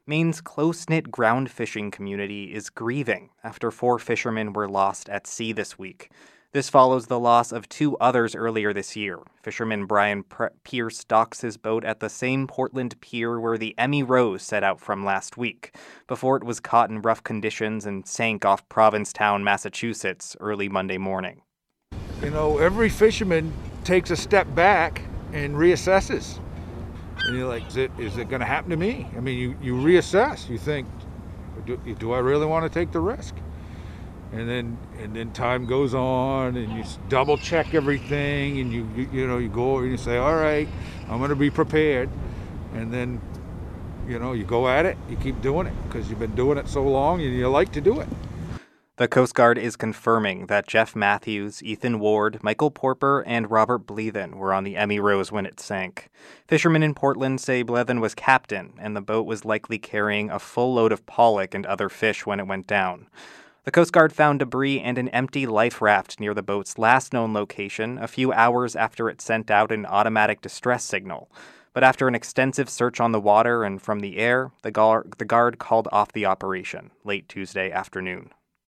Maine's close-knit ground fishing community is grieving after 4 fishermen were lost at sea this week. This follows the loss of 2 others earlier this year. Fisherman Brian Pierce docks his boat at the same Portland pier where the Emmy Rose set out from last week, before it was caught in rough conditions and sank off Provincetown, Massachusetts, early Monday morning. You know, every fisherman takes a step back and reassesses. And you're like, is it going to happen to me? I mean, you reassess. You think, do I really want to take the risk? And then time goes on, and you double check everything, and you go and you say, all right, I'm going to be prepared. And then, you go at it. You keep doing it because you've been doing it so long, and you like to do it. The Coast Guard is confirming that Jeff Matthews, Ethan Ward, Michael Porper, and Robert Blethen were on the Emmy Rose when it sank. Fishermen in Portland say Blethen was captain, and the boat was likely carrying a full load of pollock and other fish when it went down. The Coast Guard found debris and an empty life raft near the boat's last known location a few hours after it sent out an automatic distress signal. But after an extensive search on the water and from the air, the guard called off the operation late Tuesday afternoon.